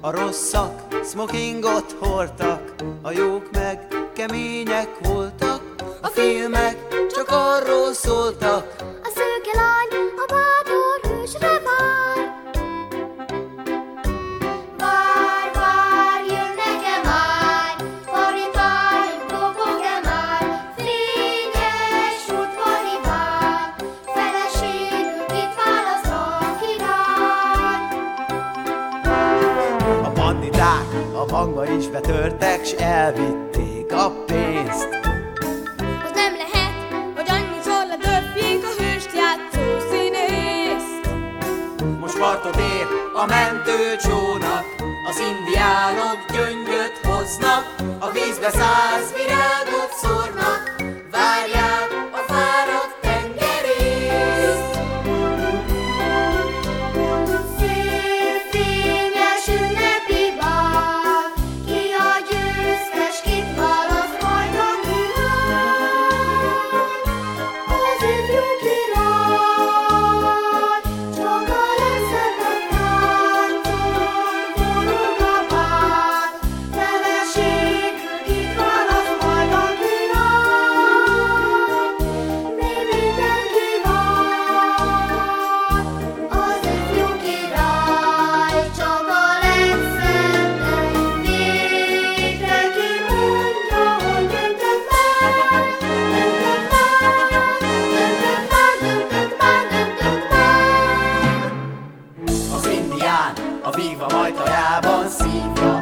A rosszak smokingot hordtak, a jók meg kemények voltak. A filmek csak arról szóltak, a szőke lány a bátor hősre vár. Vár, vár, jön nekem már, paritáljunk, dobog-e már, fényes udvari vár, feleségünk itt választ a király. A banditák a bankba is betörtek, s elvitték a pénzt. Az nem lehet, hogy annyiszor ledöfjék a hőst játszó színészt. Most partot ér a mentőcsónak, az indiánok gyöngyöt hoznak, a vízbe 100 virágot szórnak, várják a fáradt tengerészt. Szép, fényes ünnepi bál, ki a győztes, kit választ majd a király. Az ifjú király, csak a legszebbebb táncon forog a bál, feleségül kit választ majd a király. Mi mindenki vár, az ifjú király, csak a legszebb, végre kimondja, hogy döntött már, döntött már, döntött már. Az indián a vígva majtajában szívja